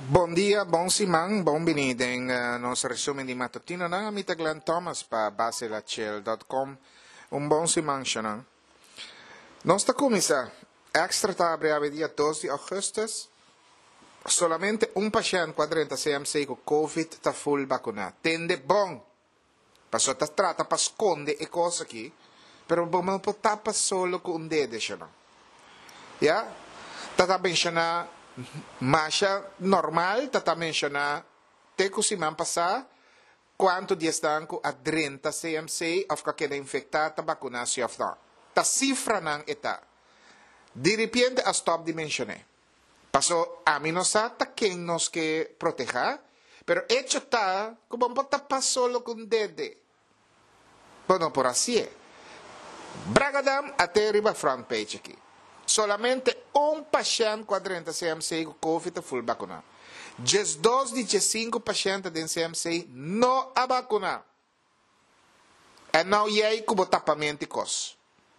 Buon dia, buon simang, buon benvenuto in nostro resume di mattutino na amita Glenn Thomas pa baselachel.com. Un buon simang siya na. Nostra comisa, extra tabre ave dia 2 de augustus, solamente un paciente 46 con Covid ta full vacuna. Tende bon. Passo ta trata pa sconde e cosa aqui, pero non può tapa solo con un dede siya na. Ya? Tataben siya na Masha normal, tatamen siya na teko si man pasa quanto di estanco a 30 CMC of kakena infectata vacunasi of na. Ta cifra ng eta. Di repente a stop dimensione. Paso amino sa ta ken nos que proteja, pero hecho ta como ta pa solo con dede. Bueno, por así es. Bragadam ateriba front page aqui. Solamente un paciente 40 CMC con COVID full vacuna. 2 de 5 pacientes de CMC não a vacuna. E não é como tapamento e coisa.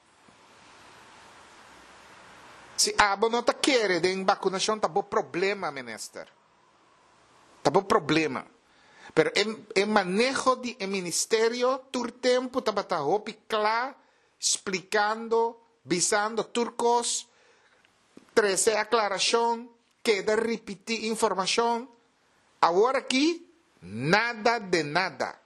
Se a não está querendo de vacinação, está bom problema, minister. Está bom problema. Pero o manejo do ministério, todo tempo, está claro, explicando, visando turcos, 13 aclaración, queda repetir información. Ahora aquí, nada de nada.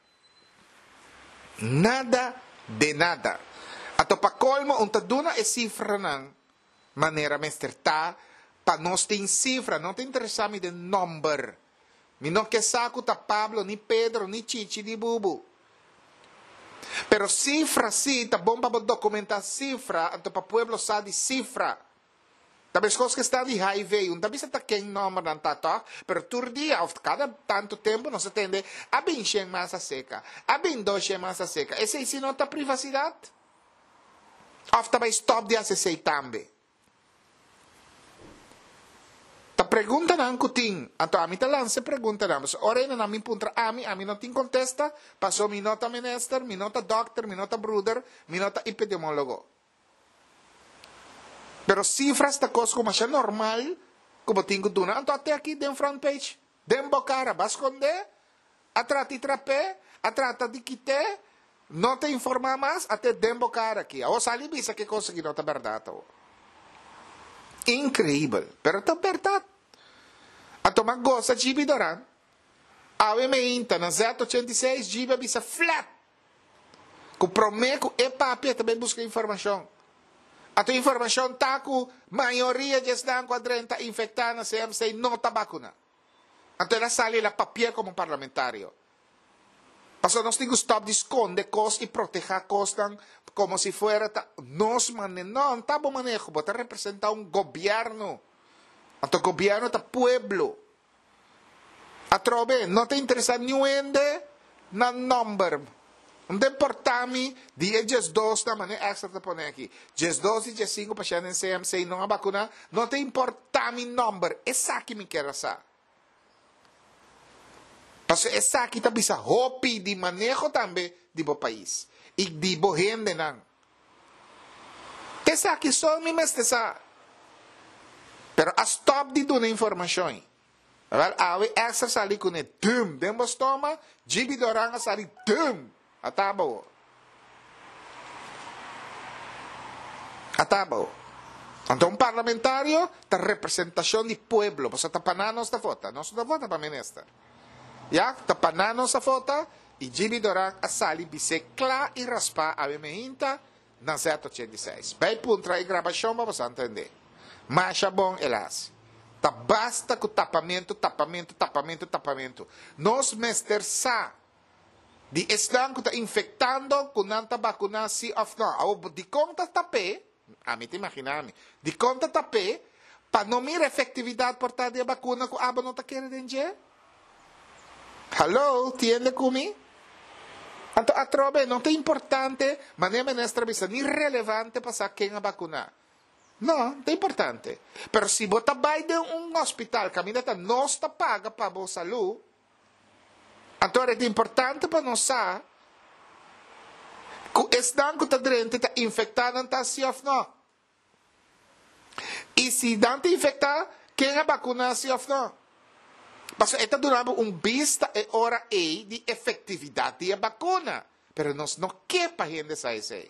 Nada de nada. Ato pa colmo, un taduna e cifra ng manera mesterta, pa nos tin cifra, não te interessa mi de number. Mi no que saco ta Pablo, ni Pedro, ni Chichi, ni Bubu. Pero cifra sí, ta bom para documentar cifra, ato pa pueblo sa di cifra. Talvez coisas que estão de HIV, talvez está quem nome não está, pero todo dia, cada tanto tempo, nós atende a bem cheia massa seca, a bem dois cheia massa seca. Esse aí não está privacidade. Ou também stop de acessar também. Ta pergunta não cutin, então a mim tá lança pergunta não, mas ora não me puntra a mim não tem contesta, passou mi nota minister, mi nota doctor, mi nota brother, mi nota epidemiólogo. Pero cifras da coisa como é normal, como tenho duna, então até aqui dentro front page, dentro bocara, vai esconder, atrás trape, atrás de quite, não te informar mais, até dentro bocara aqui. Ou sali bisa que coisa que não é verdade. Incrível, pero é verdade. Então, mas gosta de Bidoran, a me na 086, Giba bisa flat. Com prometo e papel também busca informação. A tua informação está com a maioria de estão com 30 infectados na CMC não está vacuna. Então ela sai lá papel como parlamentário. Passou nós temos que stop de esconder coisas e proteger coisas como se fosse nós manejo. Não está bom manejo, você representa governo. Então o governo está pueblo. A trobe, não te interessa nenhum na number. Não importa me dia 2 da manhã extra te põe aqui. 2 e 5 pacientes em CMC não a vacuna, não te importa me number. Essa aqui me quer essa. Porque essa aqui tá bisa hopi de manejo também de bo país e de bo gente não. Essa aqui só me mestessa. Pero a stop de dar informação. A extra sali com ele tum, demos toma, jibi doranga sali tum. Atabo. Então, um parlamentário da representação do pueblo. Você está panando esta foto. Não está foto para minister. Já? Está panando esta foto. E Jimmy Doran a sali bicicla e raspar a meminta na 086. Bem, puntra e gravação para você entender. Mas é bom, elas. Tá basta com tapamento. Nos mester sa. Di estão infectando com tanta vacuna se of não. De conta tapé, a mim te imaginame, de conta tapé, para não mir efetividade por tal de vacuna com aba não está querendo dizer? Hello, tiende comigo? Então, a trobe não é importante, mas nem ministra bisa, nem relevante para saber quem a vacunar. Não, é importante. Pero se você vai de hospital, caminhata não está paga para a boa saúde, então é importante para nós saber que estão com está infectado não está se of não. E se não está infectado, quem a vacuna se of não? Mas esta donava vista e hora aí de efetividade da vacuna. Pero nós não quepa gente sa esse.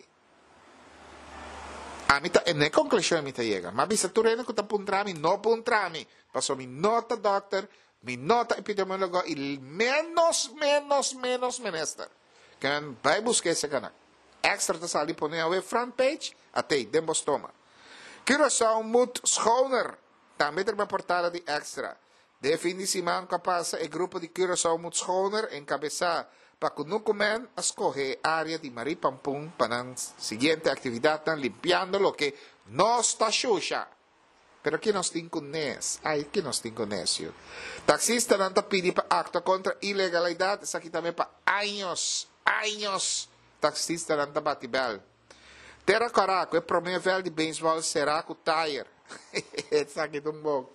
A mim na conclusão a mim chega. Mas bisa tu rena que tá puntrami, não puntrami. Passou mi nota doctor, mi nota epidemiólogo e menos menester. Kan vai buscar esse canal. Extra te sal die poner op front page, até dembos toma. Curaçao moet schoner. Também tem uma portada de extra. De fim de semana que passa, o grupo de Curaçao moet schoner encabeçar para que no comen a escoger área de Maripampum para a seguinte atividade, estão limpiando lo que não está suja. Pero que nós tem com nes? Ai, que nós tem com nesio? Taxista não está pedindo para acto contra ilegalidade, isso aqui também para anos. Taxista não está batibel. Terra caraco, é promover de beisebol será com tire. Isso aqui não bom.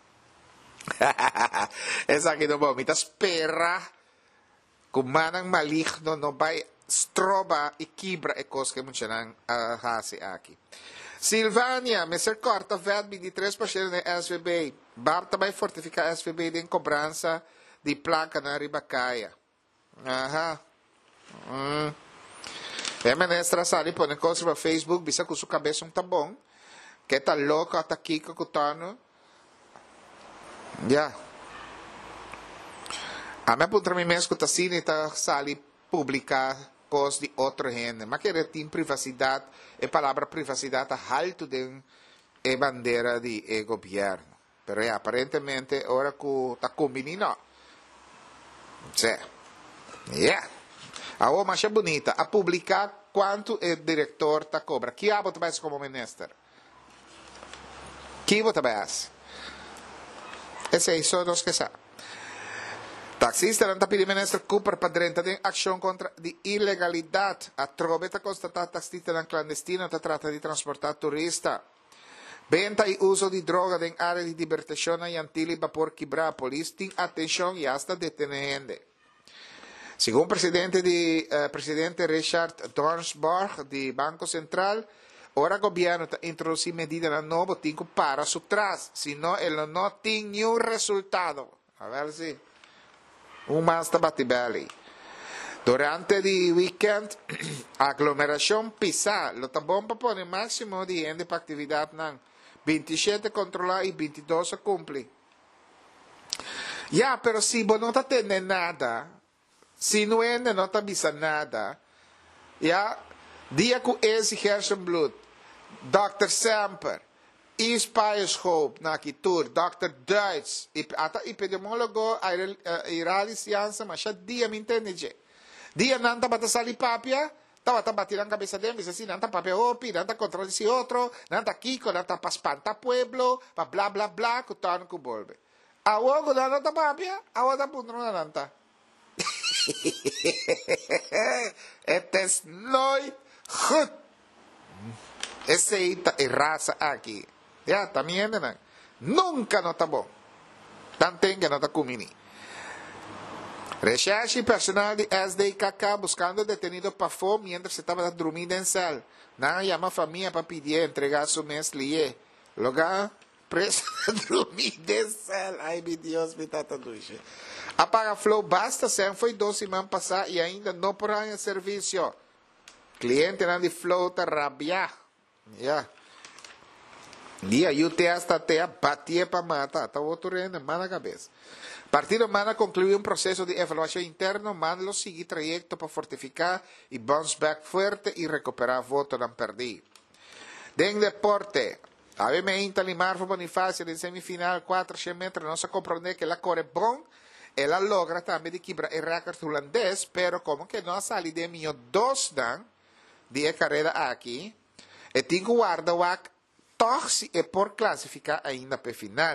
Isso aqui não bom. Me espera que o manang maligno não vai stroba e quebra e coisa que muito não hasi aqui. Silvânia, Mr. Corta, VET 23% de SVB. Barta vai fortificar SVB de cobrança de placa na Ribacaia. Aha. É menestra sali põe coisa para Facebook, bisa com sua cabeça tá bom. Que tá louco, tá aqui com o tono. Ya. A minha putra me mesmo tá assim, tá sali publicar coisas de outra gente. Mas que tem privacidade, e palavra privacidade alto de bandeira de governo. Pero aparentemente, ora que tá combinando. Sim. Yeah. A oma é bonita. A publicar quanto o diretor tá cobra. Que abo tu vai como minister? Que você vai? Esse é isso nós que sabe. Taxista não está pedindo ministro Cooper para direita de ação contra de ilegalidade. A trobeta constatada taxista não clandestino está tratando de transportar turista. Venta e uso de droga em área de libertação e Antilles vapor Quibrápolis. Tem atenção e hasta deteniendo. Segundo presidente Richard Dornsborg do Banco Central, ora o governo está introduzindo medidas novas para su trás, senão ele não tem nenhum resultado. A ver se mais batibeli. Durante o weekend, a aglomeração pisa, lo tá bom para pôr máximo de gente para atividade não. 27 controlar e 22 cumpre. Pero se você não está tendo nada, se não está bisa nada, dia com esse Gerson Blut, Dr. Semper, Yves Paiers-Hoop, Dr. Duits, ata epidemiólogo, iraliciança, mas já dia me entende. Dia não está para salir papia, estava batendo na cabeça dele, assim, não está papia opi, não está contra esse outro, não está Kiko, não está para espantar pueblo, para blá blá blá, que está no bolbe. A outra não está papia, a outra punto não está. Het is nooit goed. Essa é raça aqui. Também não. Nunca não está bom. Tanto que não está comigo. Recherche personal de SDKK buscando detenido para fome mientras estava dormindo em cel. Não chama a família para pedir entregar seu mês lié. Logo, preso dormindo em cel. Ai, meu Deus, me está tudo isso. Apaga Flow basta ser foi 12 semanas passadas e ainda não porão em serviço. Cliente não de Flow está rabiar. Dia eu te hasta te batia para matar. Está outro rende, mano na cabeça. Partido Mana concluiu um processo de avaliação interno, Mana lo seguir trajecto para fortificar e bounce back forte e recuperar voto não perdi. Den deporte. Aveme Inter Marfo Bonifácio em semifinal 400 metros, não se compreende que ela corre bom. Ela logra também de quebrar o recorde holandês, pero como que não sali de minha 2 dan de carreira aqui, e tem que guardar o toch se é por classificar ainda para final.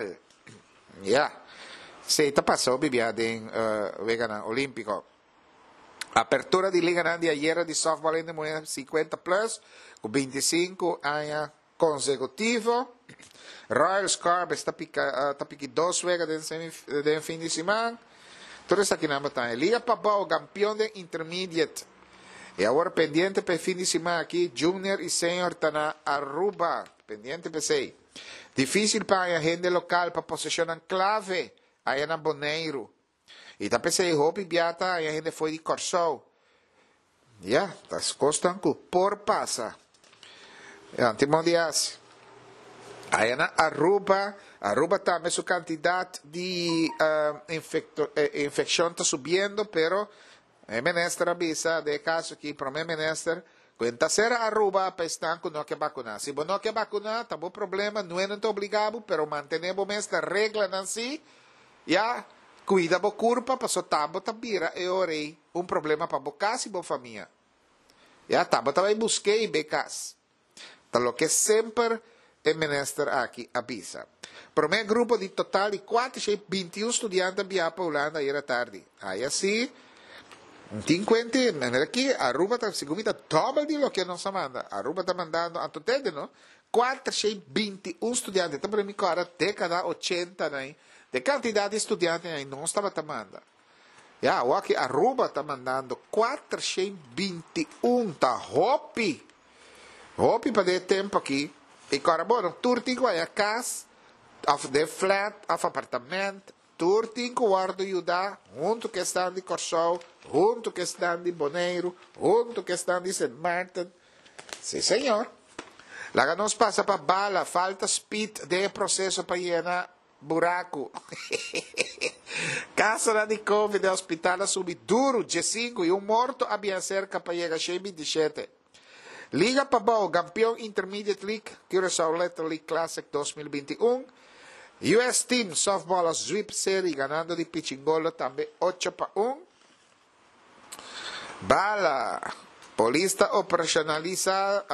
Se está passou bebida em vegana olímpico. Apertura de Liga Nandi ayer de softball em mulher 50 plus, com 25 anos consecutivos. Royal Scarp está pique 2 vegas de fim de semana. Tudo isso aqui na batalha. Liga Papau, campeão de intermediate. E agora pendiente para fim de semana aqui, Junior e Senior está na Aruba. Pendiente para sei. Difícil para a gente local para posicionar clave aí na Boneiro. E tá pensei, roupa biata, aí a gente foi de Corsol. Ya, tas costan ku por passa. Timão dias. Aí na Aruba também sua quantidade de infecção está subindo, pero é menester avisa de caso que para mim menester quando ser Aruba para estar com não que vacinar. Se não que vacinar, tá bom problema, não é não obrigado, pero mantenemos esta regra assim, ya cuida bo curva para so tabo tabira e orei problema para bocas e bo família. Ya tabo também busquei becas. Tá lo que sempre é menester aqui avisa. Para o meu grupo de total de 421 estudantes via para Holanda era tarde. Aí assim, 50, aqui, Aruba está segundo dobro de lo que nos manda. Aruba está mandando, a total de não, 421 estudantes. Então, para mim, cara, década 80, né? De quantidade de estudantes aí não estava mandando. Já, o aqui Aruba está mandando 421, tá hopi. Hopi para ter tempo aqui. E cara, bom, turti com a casa, of de flat, of apartamento, turti com o ar do Judá, junto que estão de Corsol, junto que estão de Boneiro, junto que estão de St. Martin. Sim, senhor. Lá nos passa para bala, falta speed de processo para llenar buraco. Caso de Covid, hospital subi duro, G5 e morto havia cerca para chegar a 27. Liga Pabao, campeão Intermediate League, Curaçao Little League Classic 2021. US Team Softball Sweep Series, ganando de Pichingolo também 8-1. Bala, Polista operacionaliza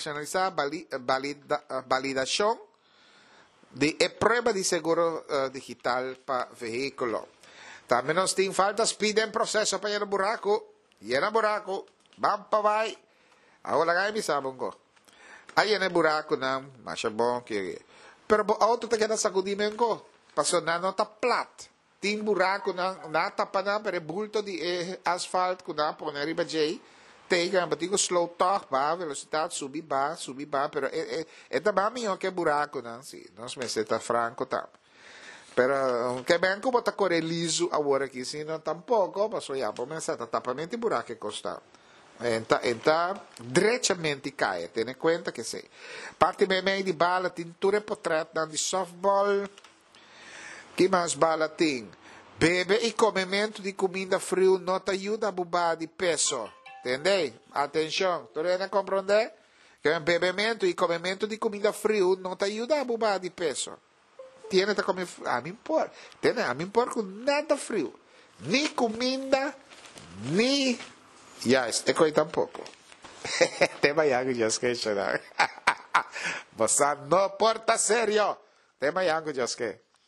validação de prueba de seguro digital para veículo. Também nós temos falta speed em processo para ir no buraco. Vamos para vai. Agora lagay mi sabon ko. Ayan ay buraco na, masya bon, kiri. Pero auto ta kaya sakudimen ko. Paso na no ta plat. Ting buraco na, natapa na, pero bulto di asphalt ko na, po na riba jay. Tega, bati ko slow talk ba, velocidade, subi ba, pero eta ba mi que buraco na, si. Nos meses ta franco ta. Pero que ben ko bota corre liso agora aqui, se não tampouco, paso ya, po mensa ta tapamento buraco costa. Então, diretamente cai. Tenha em conta que sei. Parte meio de bala, tintura potreto, de softball. Que mais bala tem? Bebe e comimento de comida frio não te ajuda a bubar de peso. Entendeu? Atenção. Tu não compreende? Que bebimento e comimento de comida frio não te ajuda a bubar de peso. Tiene que comer frio. A mim importa. A mim importa com nada frio. Nem comida, nem... Yes, e coi tampoco. Tema yangu Josuke. Bossa no porta serio. Tema yangu Josuke.